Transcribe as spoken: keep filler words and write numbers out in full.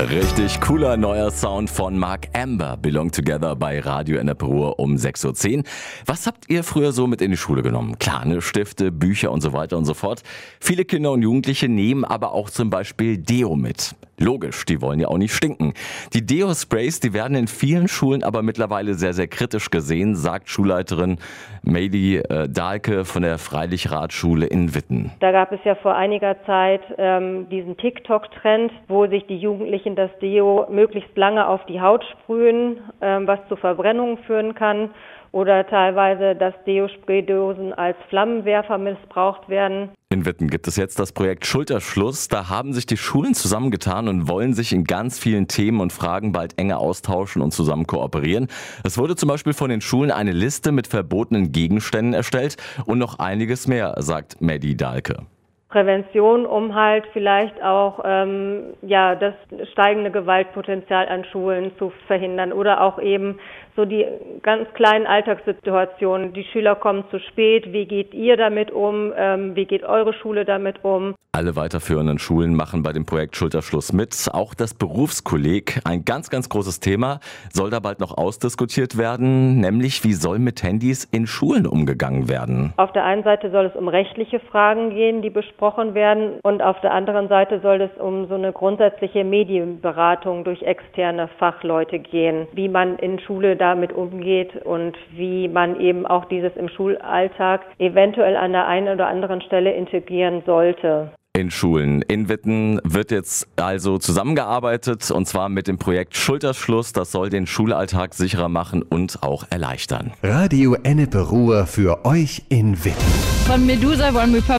Richtig cooler neuer Sound von Mark Amber, Belong Together bei Radio Ennepe Ruhr um sechs Uhr zehn. Was habt ihr früher so mit in die Schule genommen? Klar, ne, Stifte, Bücher und so weiter und so fort. Viele Kinder und Jugendliche nehmen aber auch zum Beispiel Deo mit. Logisch, die wollen ja auch nicht stinken. Die Deo-Sprays, die werden in vielen Schulen aber mittlerweile sehr, sehr kritisch gesehen, sagt Schulleiterin Mady äh, Dahlke von der Freilichrathschule in Witten. Da gab es ja vor einiger Zeit ähm, diesen TikTok-Trend, wo sich die Jugendlichen das Deo möglichst lange auf die Haut sprühen, ähm, was zu Verbrennungen führen kann. Oder teilweise, dass Deo-Spraydosen als Flammenwerfer missbraucht werden. In Witten gibt es jetzt das Projekt Schulterschluss. Da haben sich die Schulen zusammengetan und wollen sich in ganz vielen Themen und Fragen bald enger austauschen und zusammen kooperieren. Es wurde zum Beispiel von den Schulen eine Liste mit verbotenen Gegenständen erstellt und noch einiges mehr, sagt Mady Dahlke. Prävention, um halt vielleicht auch ähm, ja das steigende Gewaltpotenzial an Schulen zu verhindern oder auch eben so die ganz kleinen Alltagssituationen. Die Schüler kommen zu spät. Wie geht ihr damit um? Ähm, wie geht eure Schule damit um? Alle weiterführenden Schulen machen bei dem Projekt Schulterschluss mit. Auch das Berufskolleg, ein ganz, ganz großes Thema, soll da bald noch ausdiskutiert werden, nämlich wie soll mit Handys in Schulen umgegangen werden? Auf der einen Seite soll es um rechtliche Fragen gehen, die besprochen werden, und auf der anderen Seite soll es um so eine grundsätzliche Medienberatung durch externe Fachleute gehen, wie man in Schule damit umgeht und wie man eben auch dieses im Schulalltag eventuell an der einen oder anderen Stelle integrieren sollte. In Schulen in Witten wird jetzt also zusammengearbeitet, und zwar mit dem Projekt Schulterschluss. Das soll den Schulalltag sicherer machen und auch erleichtern. Radio Ennepe Ruhr für euch in Witten. Von Medusa wollen wir